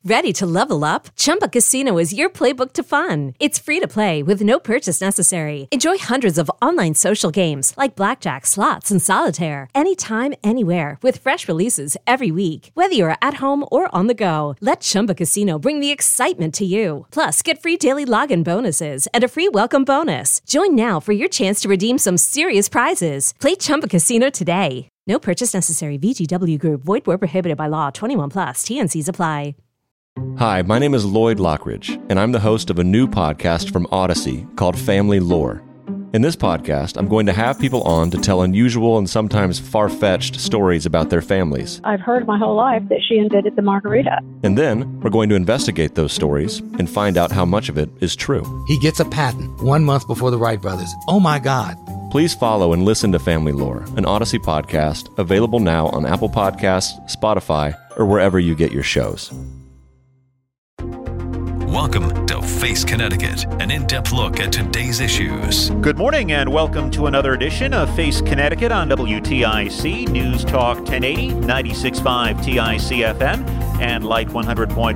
Ready to level up? Chumba Casino is your playbook to fun. It's free to play with no purchase necessary. Enjoy hundreds of online social games like blackjack, slots, and solitaire. Anytime, anywhere with fresh releases every week. Whether you're at home or on the go, let Chumba Casino bring the excitement to you. Plus, get free daily login bonuses and a free welcome bonus. Join now for your chance to redeem some serious prizes. Play Chumba Casino today. No purchase necessary. VGW Group. Void where prohibited by law. 21 plus. T&Cs apply. Hi, my name is Lloyd Lockridge, and I'm the host of a new podcast from Odyssey called Family Lore. In this podcast, I'm going to have people on to tell unusual and sometimes far-fetched stories about their families. I've heard my whole life that she invented the margarita. And then, we're going to investigate those stories and find out how much of it is true. He gets a patent 1 month before the Wright brothers. Oh my God. Please follow and listen to Family Lore, an Odyssey podcast, available now on Apple Podcasts, Spotify, or wherever you get your shows. Welcome to Face Connecticut, an in-depth look at today's issues. Good morning and welcome to another edition of Face Connecticut on WTIC, News Talk 1080, 96.5 TIC FM, and Light 100.5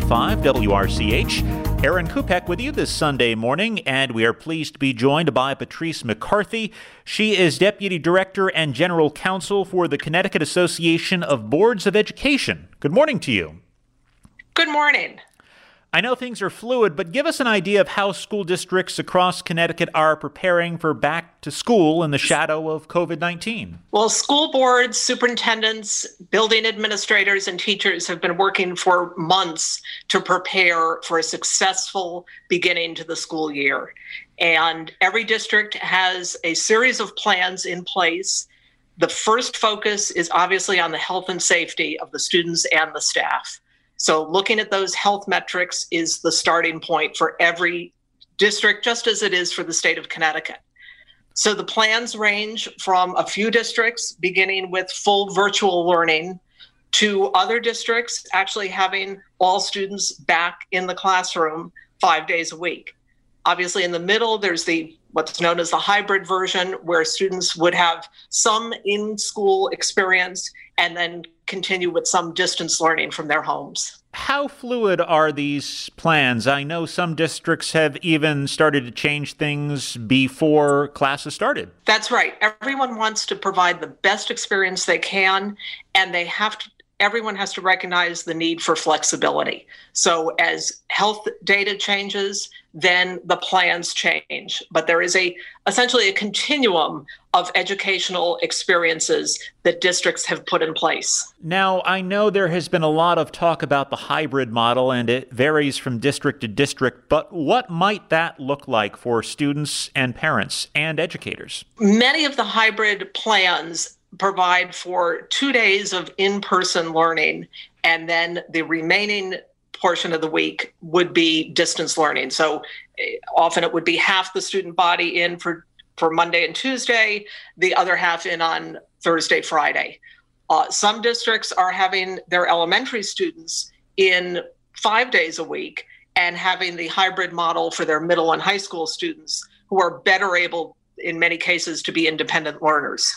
WRCH. Aaron Kupek with you this Sunday morning, and we are pleased to be joined by Patrice McCarthy. She is Deputy Director and General Counsel for the Connecticut Association of Boards of Education. Good morning to you. Good morning. I know things are fluid, but give us an idea of how school districts across Connecticut are preparing for back to school in the shadow of COVID-19. Well, school boards, superintendents, building administrators, and teachers have been working for months to prepare for a successful beginning to the school year. And every district has a series of plans in place. The first focus is obviously on the health and safety of the students and the staff. So looking at those health metrics is the starting point for every district, just as it is for the state of Connecticut. So the plans range from a few districts beginning with full virtual learning to other districts actually having all students back in the classroom 5 days a week. Obviously, in the middle, there's what's known as the hybrid version, where students would have some in-school experience and then continue with some distance learning from their homes. How fluid are these plans? I know some districts have even started to change things before classes started. That's right. Everyone wants to provide the best experience they can, and everyone has to recognize the need for flexibility. So as health data changes, then the plans change. But there is essentially a continuum of educational experiences that districts have put in place. Now, I know there has been a lot of talk about the hybrid model, and it varies from district to district, but what might that look like for students and parents and educators? Many of the hybrid plans provide for 2 days of in-person learning, and then the remaining portion of the week would be distance learning. So often it would be half the student body in for Monday and Tuesday, the other half in on Thursday, Friday. Some districts are having their elementary students in 5 days a week and having the hybrid model for their middle and high school students who are better able, in many cases, to be independent learners.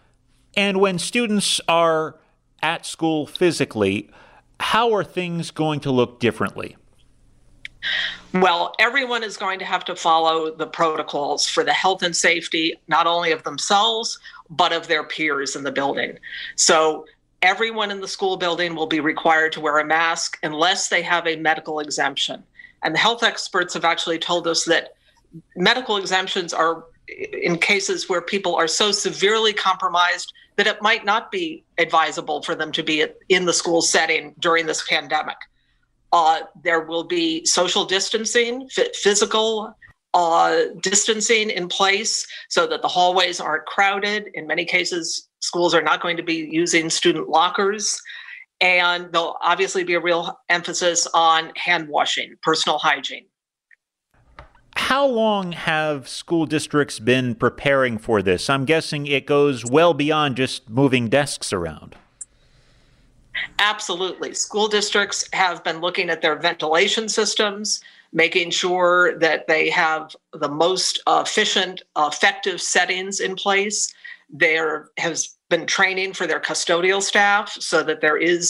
And when students are at school physically, how are things going to look differently? Well, everyone is going to have to follow the protocols for the health and safety, not only of themselves, but of their peers in the building. So everyone in the school building will be required to wear a mask unless they have a medical exemption. And the health experts have actually told us that medical exemptions are in cases where people are so severely compromised that it might not be advisable for them to be in the school setting during this pandemic. There will be social distancing, physical distancing in place so that the hallways aren't crowded. In many cases, schools are not going to be using student lockers. And there'll obviously be a real emphasis on hand washing, personal hygiene. How long have school districts been preparing for this? I'm guessing it goes well beyond just moving desks around. Absolutely. School districts have been looking at their ventilation systems, making sure that they have the most efficient, effective settings in place. There has been training for their custodial staff so that there is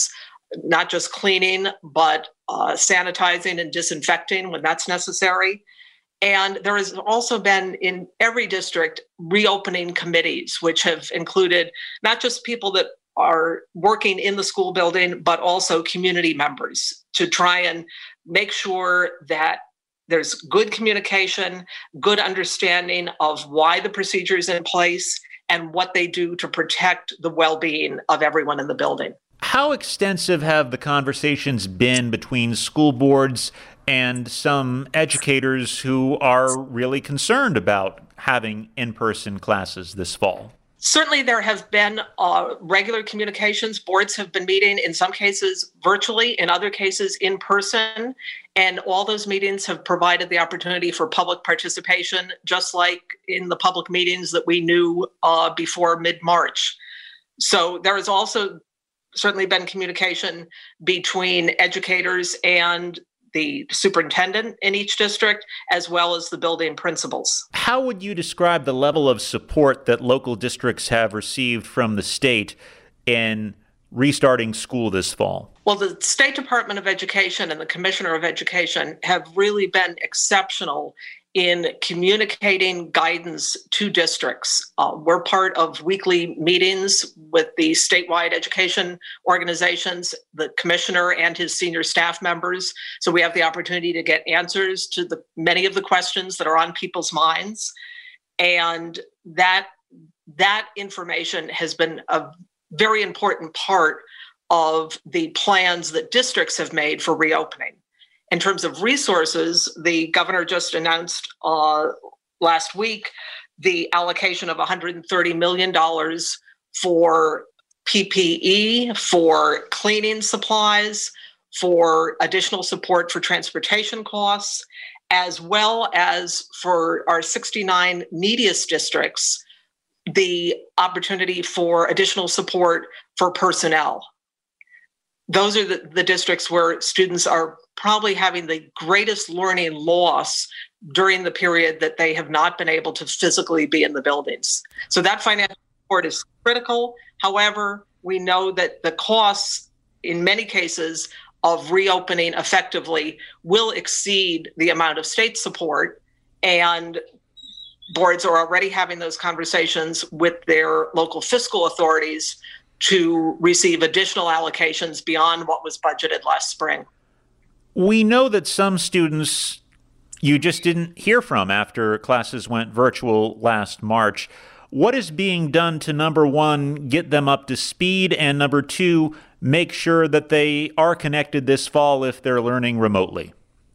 not just cleaning, but sanitizing and disinfecting when that's necessary. And there has also been in every district reopening committees, which have included not just people that are working in the school building, but also community members to try and make sure that there's good communication, good understanding of why the procedure is in place and what they do to protect the well-being of everyone in the building. How extensive have the conversations been between school boards and some educators who are really concerned about having in-person classes this fall? Certainly there have been regular communications. Boards have been meeting, in some cases virtually, in other cases in person. And all those meetings have provided the opportunity for public participation, just like in the public meetings that we knew before mid-March. So there has also certainly been communication between educators and the superintendent in each district, as well as the building principals. How would you describe the level of support that local districts have received from the state in restarting school this fall? Well, the State Department of Education and the Commissioner of Education have really been exceptional in communicating guidance to districts. We're part of weekly meetings with the statewide education organizations, the commissioner and his senior staff members. So we have the opportunity to get answers to many of the questions that are on people's minds. And that information has been a very important part of the plans that districts have made for reopening. In terms of resources, the governor just announced last week the allocation of $130 million for PPE, for cleaning supplies, for additional support for transportation costs, as well as for our 69 neediest districts, the opportunity for additional support for personnel. Those are the districts where students are probably having the greatest learning loss during the period that they have not been able to physically be in the buildings. So that financial support is critical. However, we know that the costs in many cases of reopening effectively will exceed the amount of state support, and boards are already having those conversations with their local fiscal authorities to receive additional allocations beyond what was budgeted last spring. We know that some students you just didn't hear from after classes went virtual last March. What is being done to, number one, get them up to speed, and number two, make sure that they are connected this fall if they're learning remotely?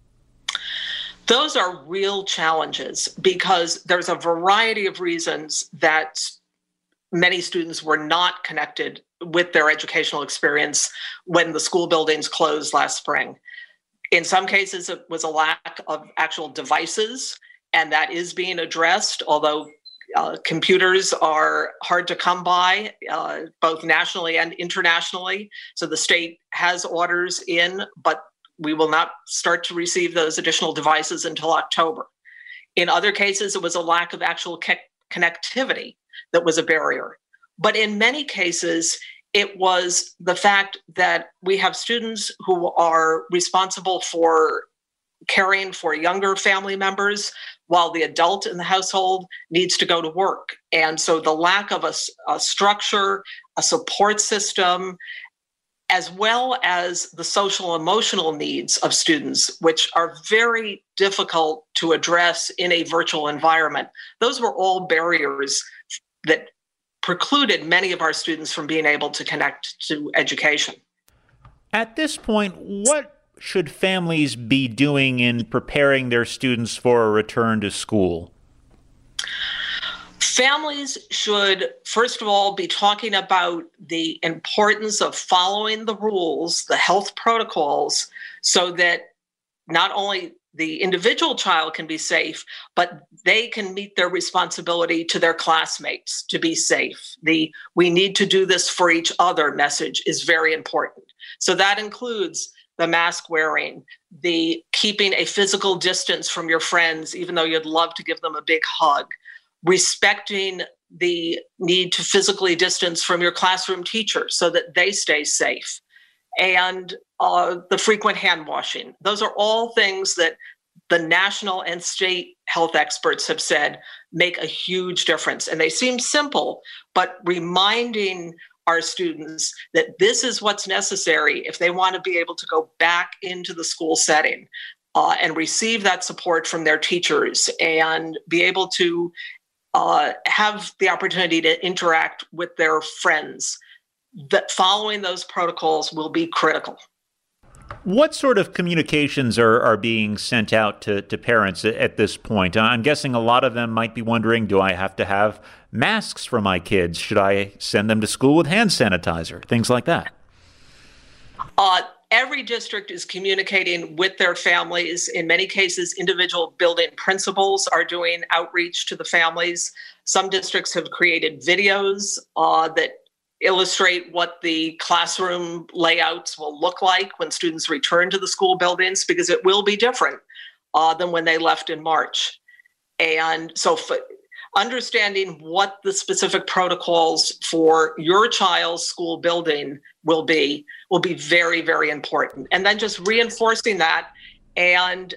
Those are real challenges because there's a variety of reasons that many students were not connected with their educational experience when the school buildings closed last spring. In some cases, it was a lack of actual devices, and that is being addressed, although computers are hard to come by, both nationally and internationally. So the state has orders in, but we will not start to receive those additional devices until October. In other cases, it was a lack of actual connectivity that was a barrier. But in many cases, it was the fact that we have students who are responsible for caring for younger family members while the adult in the household needs to go to work. And so the lack of a structure, a support system, as well as the social emotional needs of students, which are very difficult to address in a virtual environment. Those were all barriers that precluded many of our students from being able to connect to education. At this point, what should families be doing in preparing their students for a return to school? Families should, first of all, be talking about the importance of following the rules, the health protocols, so that not only the individual child can be safe, but they can meet their responsibility to their classmates to be safe. The "we need to do this for each other" message is very important. So that includes the mask wearing, the keeping a physical distance from your friends, even though you'd love to give them a big hug, respecting the need to physically distance from your classroom teacher so that they stay safe, and the frequent hand washing. Those are all things that the national and state health experts have said make a huge difference. And they seem simple, but reminding our students that this is what's necessary if they want to be able to go back into the school setting and receive that support from their teachers and be able to have the opportunity to interact with their friends, that following those protocols will be critical. What sort of communications are being sent out to parents at this point? I'm guessing a lot of them might be wondering, do I have to have masks for my kids? Should I send them to school with hand sanitizer? Things like that. Every district is communicating with their families. In many cases, individual building principals are doing outreach to the families. Some districts have created videos that illustrate what the classroom layouts will look like when students return to the school buildings, because it will be different than when they left in March. And so understanding what the specific protocols for your child's school building will be very, very important. And then just reinforcing that and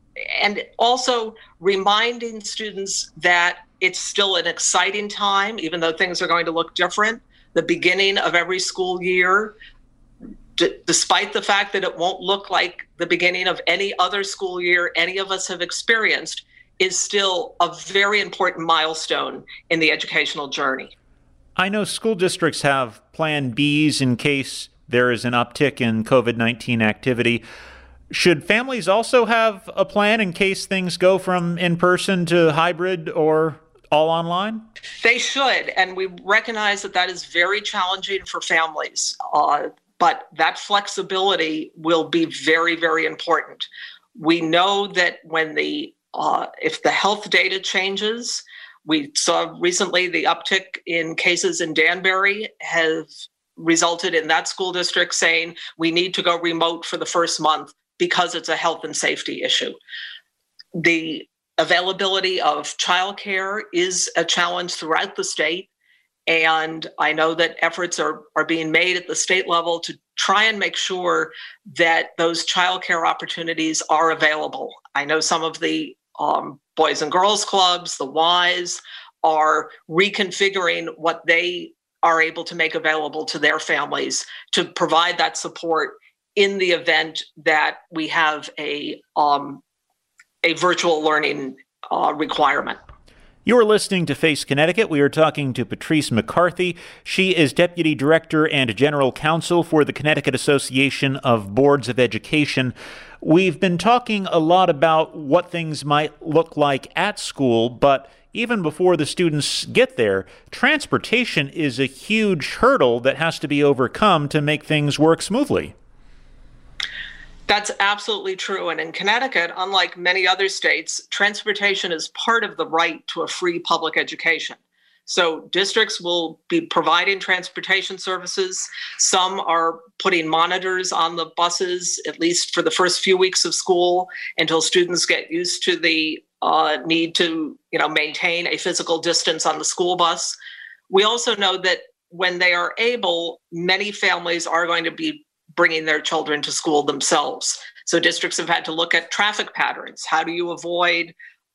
also reminding students that it's still an exciting time, even though things are going to look different. The beginning of every school year, despite the fact that it won't look like the beginning of any other school year any of us have experienced, is still a very important milestone in the educational journey. I know school districts have Plan Bs in case there is an uptick in COVID-19 activity. Should families also have a plan in case things go from in-person to hybrid or all online? They should, and we recognize that is very challenging for families, but that flexibility will be very, very important. We know that when if the health data changes, we saw recently the uptick in cases in Danbury have resulted in that school district saying we need to go remote for the first month because it's a health and safety issue. The availability of childcare is a challenge throughout the state, and I know that efforts are being made at the state level to try and make sure that those childcare opportunities are available. I know some of the Boys and Girls Clubs, the Ys, are reconfiguring what they are able to make available to their families to provide that support in the event that we have a virtual learning requirement. You are listening to Face Connecticut. We are talking to Patrice McCarthy. She is Deputy Director and General Counsel for the Connecticut Association of Boards of Education. We've been talking a lot about what things might look like at school, but even before the students get there, transportation is a huge hurdle that has to be overcome to make things work smoothly. That's absolutely true. And in Connecticut, unlike many other states, transportation is part of the right to a free public education. So districts will be providing transportation services. Some are putting monitors on the buses, at least for the first few weeks of school, until students get used to the need to, maintain a physical distance on the school bus. We also know that when they are able, many families are going to be bringing their children to school themselves. So districts have had to look at traffic patterns. How do you avoid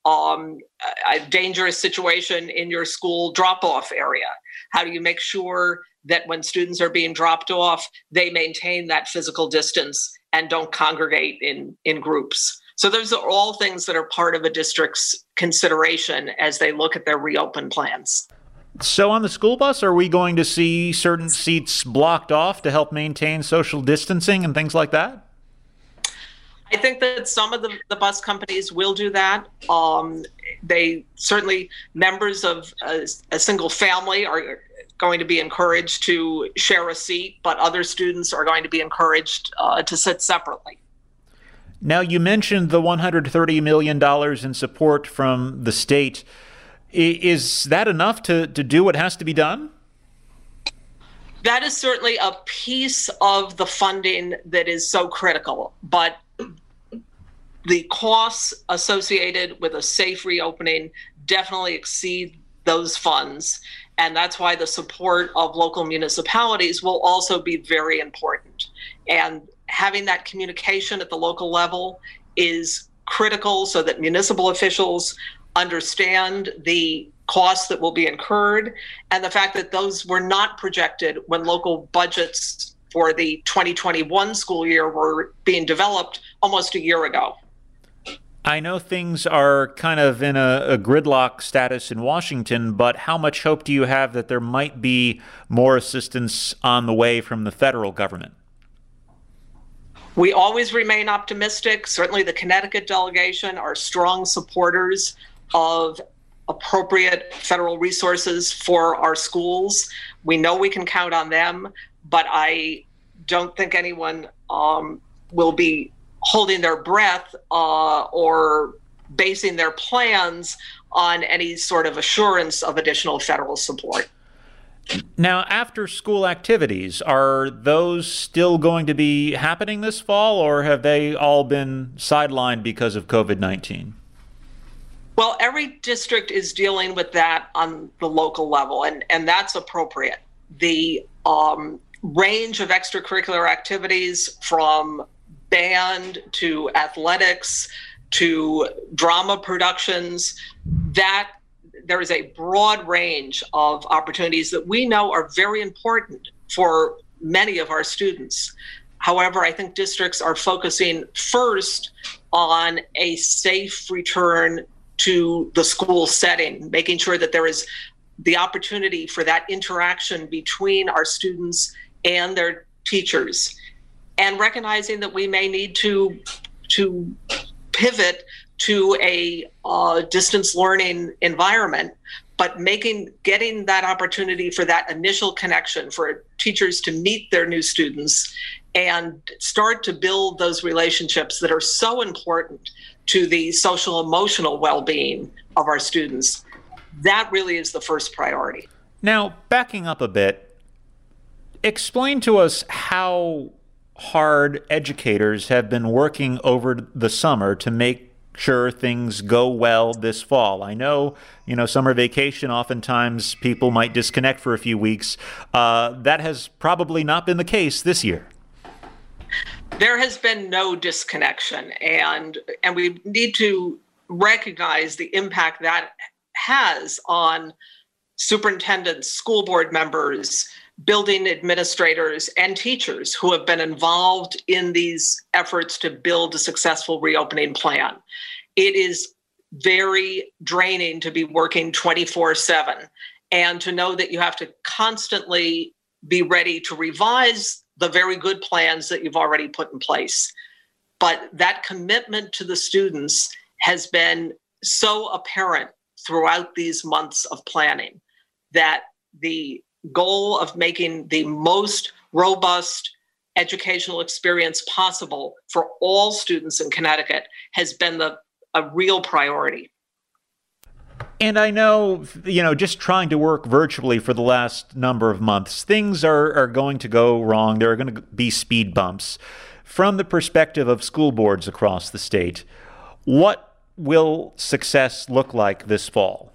a dangerous situation in your school drop-off area? How do you make sure that when students are being dropped off, they maintain that physical distance and don't congregate in groups? So those are all things that are part of a district's consideration as they look at their reopen plans. So on the school bus, are we going to see certain seats blocked off to help maintain social distancing and things like that? I think that some of the bus companies will do that. They certainly, members of a single family are going to be encouraged to share a seat, but other students are going to be encouraged to sit separately. Now, you mentioned the $130 million in support from the state. Is that enough to do what has to be done? That is certainly a piece of the funding that is so critical, but the costs associated with a safe reopening definitely exceed those funds. And that's why the support of local municipalities will also be very important. And having that communication at the local level is critical so that municipal officials understand the costs that will be incurred and the fact that those were not projected when local budgets for the 2021 school year were being developed almost a year ago. I know things are kind of in a gridlock status in Washington, but how much hope do you have that there might be more assistance on the way from the federal government? We always remain optimistic. Certainly the Connecticut delegation are strong supporters of appropriate federal resources for our schools. We know we can count on them, but I don't think anyone will be holding their breath or basing their plans on any sort of assurance of additional federal support. Now, after school activities, are those still going to be happening this fall, or have they all been sidelined because of COVID-19? Well, every district is dealing with that on the local level, and that's appropriate. The range of extracurricular activities, from band to athletics to drama productions, that there is a broad range of opportunities that we know are very important for many of our students. However, I think districts are focusing first on a safe return to the school setting, making sure that there is the opportunity for that interaction between our students and their teachers, and recognizing that we may need to pivot to a distance learning environment, but getting that opportunity for that initial connection for teachers to meet their new students and start to build those relationships that are so important to the social emotional well-being of our students. That really is the first priority. Now, backing up a bit, explain to us how hard educators have been working over the summer to make sure things go well this fall. I know, summer vacation, oftentimes people might disconnect for a few weeks. That has probably not been the case this year. There has been no disconnection, and we need to recognize the impact that has on superintendents, school board members, building administrators, and teachers who have been involved in these efforts to build a successful reopening plan. It is very draining to be working 24/7 and to know that you have to constantly be ready to revise the very good plans that you've already put in place. But that commitment to the students has been so apparent throughout these months of planning that the goal of making the most robust educational experience possible for all students in Connecticut has been a real priority. And I know, just trying to work virtually for the last number of months, things are going to go wrong. There are going to be speed bumps. From the perspective of school boards across the state, what will success look like this fall?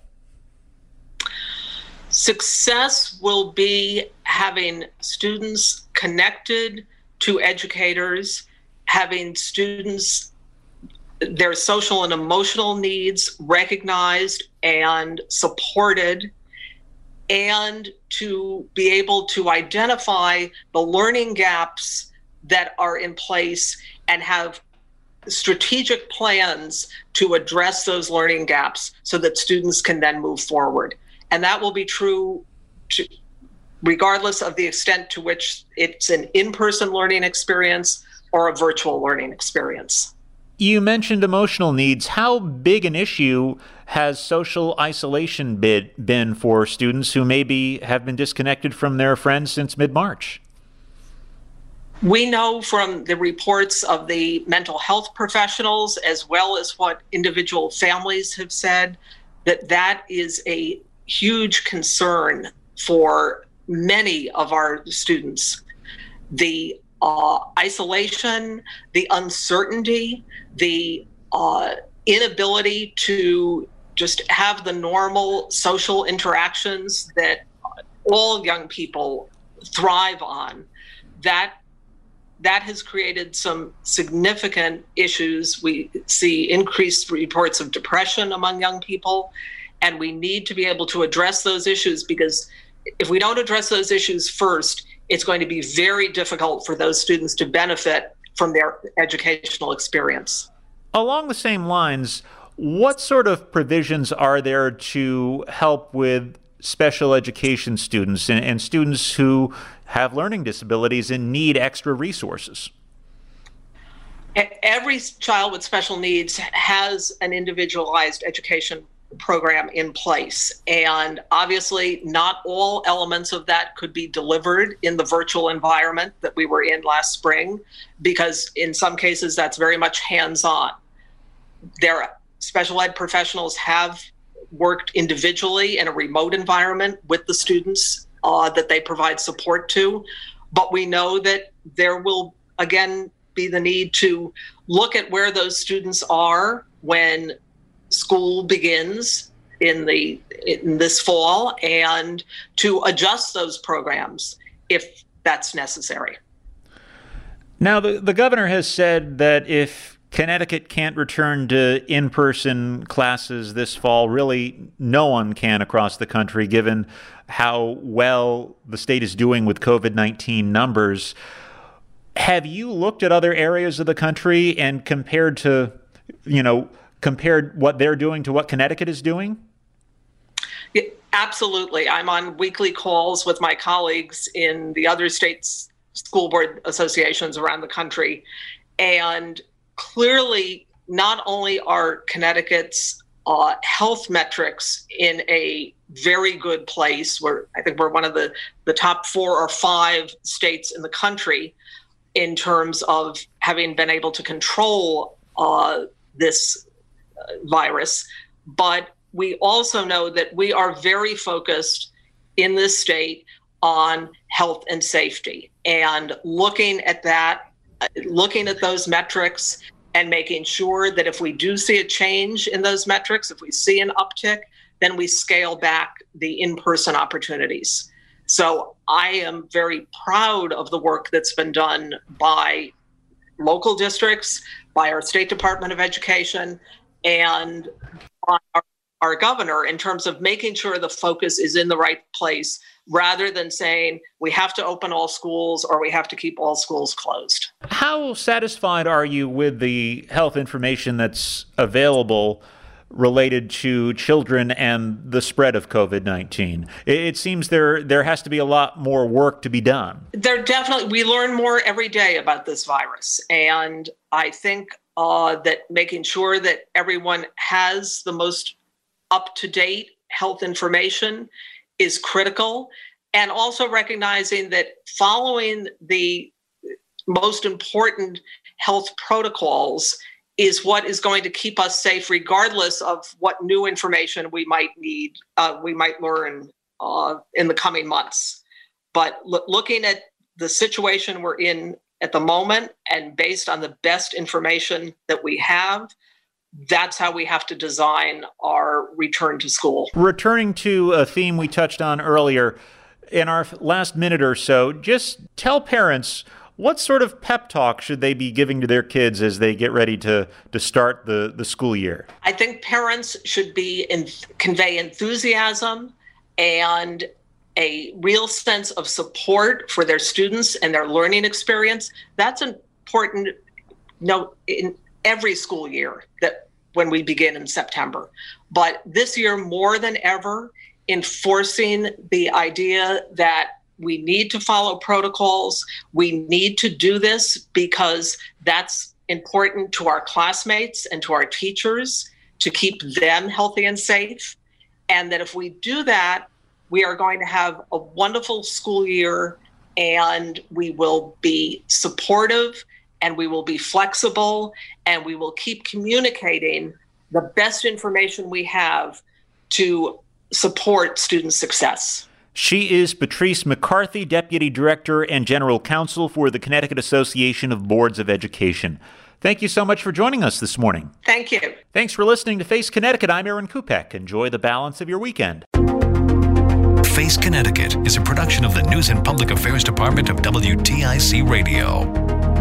Success will be having students connected to educators, having students, their social and emotional needs recognized and supported, and to be able to identify the learning gaps that are in place and have strategic plans to address those learning gaps so that students can then move forward. And that will be true regardless of the extent to which it's an in-person learning experience or a virtual learning experience. You mentioned emotional needs. How big an issue has social isolation been for students who maybe have been disconnected from their friends since mid-March? We know from the reports of the mental health professionals, as well as what individual families have said, that is a huge concern for many of our students. The isolation, the uncertainty, the inability to just have the normal social interactions that all young people thrive on, that that has created some significant issues. We see increased reports of depression among young people, and we need to be able to address those issues, because if we don't address those issues first, it's going to be very difficult for those students to benefit from their educational experience. Along the same lines, what sort of provisions are there to help with special education students and students who have learning disabilities and need extra resources? Every child with special needs has an individualized education program in place. And obviously, not all elements of that could be delivered in the virtual environment that we were in last spring, because in some cases, that's very much hands-on. Their special ed professionals have worked individually in a remote environment with the students that they provide support to. But we know that there will, again, be the need to look at where those students are when school begins in this fall, and to adjust those programs if that's necessary. Now, the governor has said that if Connecticut can't return to in-person classes this fall, really no one can across the country, given how well the state is doing with COVID-19 numbers. Have you looked at other areas of the country and compared what they're doing to what Connecticut is doing? Yeah, absolutely. I'm on weekly calls with my colleagues in the other states' school board associations around the country. And clearly, not only are Connecticut's health metrics in a very good place, I think we're one of the top 4 or 5 states in the country in terms of having been able to control this virus, but we also know that we are very focused in this state on health and safety, and looking at those metrics and making sure that if we do see a change in those metrics, if we see an uptick, then we scale back the in-person opportunities. So I am very proud of the work that's been done by local districts, by our State Department of Education, and our governor in terms of making sure the focus is in the right place, rather than saying we have to open all schools or we have to keep all schools closed. How satisfied are you with the health information that's available related to children and the spread of COVID-19? It seems there has to be a lot more work to be done. We learn more every day about this virus. And I think that making sure that everyone has the most up-to-date health information is critical. And also recognizing that following the most important health protocols is what is going to keep us safe, regardless of what new information we might learn in the coming months. But looking at the situation we're in at the moment, and based on the best information that we have, that's how we have to design our return to school. Returning to a theme we touched on earlier, in our last minute or so, just tell parents, what sort of pep talk should they be giving to their kids as they get ready to start the school year? I think parents should convey enthusiasm and a real sense of support for their students and their learning experience. That's important in every school year, that when we begin in September. But this year, more than ever, enforcing the idea that we need to follow protocols. We need to do this because that's important to our classmates and to our teachers, to keep them healthy and safe. And that if we do that, we are going to have a wonderful school year, and we will be supportive, and we will be flexible, and we will keep communicating the best information we have to support student success. She is Patrice McCarthy, Deputy Director and General Counsel for the Connecticut Association of Boards of Education. Thank you so much for joining us this morning. Thank you. Thanks for listening to Face Connecticut. I'm Aaron Kupek. Enjoy the balance of your weekend. Face Connecticut is a production of the News and Public Affairs Department of WTIC Radio.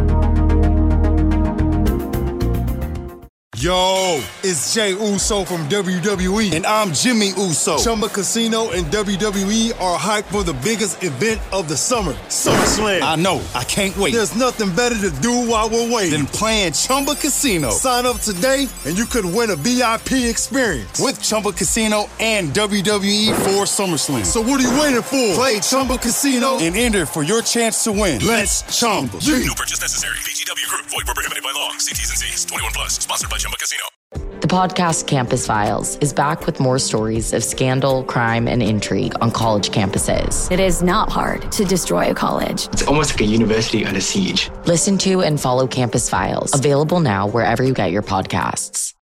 Yo, it's Jey Uso from WWE. And I'm Jimmy Uso. Chumba Casino and WWE are hyped for the biggest event of the summer, SummerSlam. I know. I can't wait. There's nothing better to do while we're waiting than playing Chumba Casino. Sign up today and you could win a VIP experience with Chumba Casino and WWE for SummerSlam. So what are you waiting for? Play Chumba Casino and enter for your chance to win. Let's Chumba. No purchase necessary. VGW Group. Void where prohibited by law. See T's and C's. 21 plus. Sponsored by Chumba Casino. The podcast Campus Files is back with more stories of scandal, crime, and intrigue on college campuses. It is not hard to destroy a college. It's almost like a university under siege. Listen to and follow Campus Files. Available now wherever you get your podcasts.